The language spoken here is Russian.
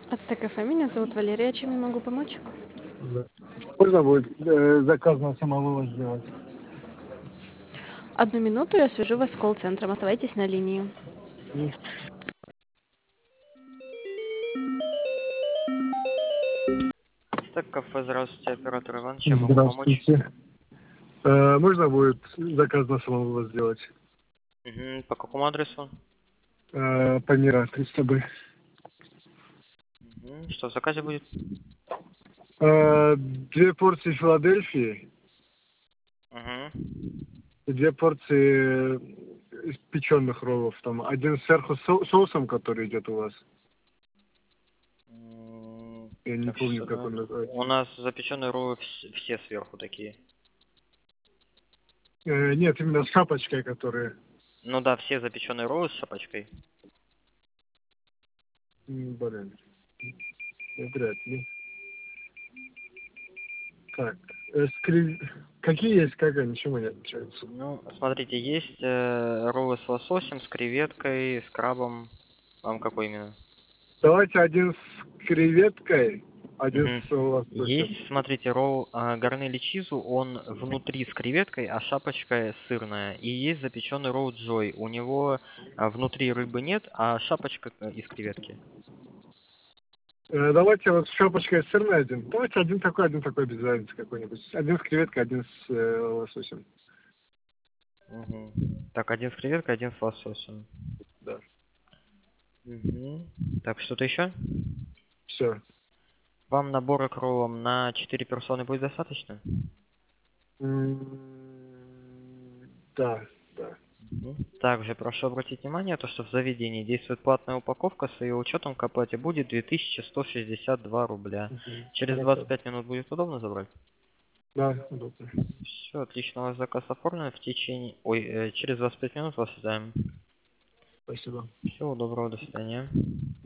Ацтекафе, меня зовут Валерия, чем я могу помочь? Да. Можно будет заказ на самовывоз сделать? Одну минуту, я свяжу вас с колл-центром, оставайтесь на линии. М. Так, кафе, здравствуйте, оператор Иван, чем могу помочь? Здравствуйте. Можно будет заказ на самовывоз сделать? Угу. По какому адресу? Памира 300Б. Угу. Что в заказе будет? 2 порции Филадельфии Угу. и 2 порции печеных роллов. Там один сверху с соусом, который идет у вас. Я не Так, помню, что как он у называется. нас запеченные роллы все сверху такие. Нет, именно с шапочкой, которые... Ну да, все запеченные роллы с шапочкой. Блин, вряд ли. Так, какие есть, как они, чем они отличаются? Ну, смотрите, есть роллы с лососем, с креветкой, с крабом. Вам какой именно? Давайте один с креветкой, один Мгм. с лососем. Есть, смотрите, ролл гарнели чизу, он внутри с креветкой, а шапочка сырная. И есть запеченный ролл Джой. У него внутри рыбы нет, а шапочка из креветки. Давайте вот с шапочкой сырный один. Давайте один такой без разницы какой-нибудь. Один с креветкой, один с лососем. Мгм. Так, один с креветкой, один с лососем. Да. Мгм. Так, что-то еще? Все. Вам набора к роллам на 4 персоны будет достаточно? Да, да. Мгм. Также прошу обратить внимание, то, что в заведении действует платная упаковка, с ее учетом к оплате будет 2162 рубля. Через Хорошо. 25 минут будет удобно забрать? Да, удобно. Все, отлично, у вас заказ оформлен в течение... Ой, через 25 минут вас ждаем. Спасибо. Всего доброго, до свидания.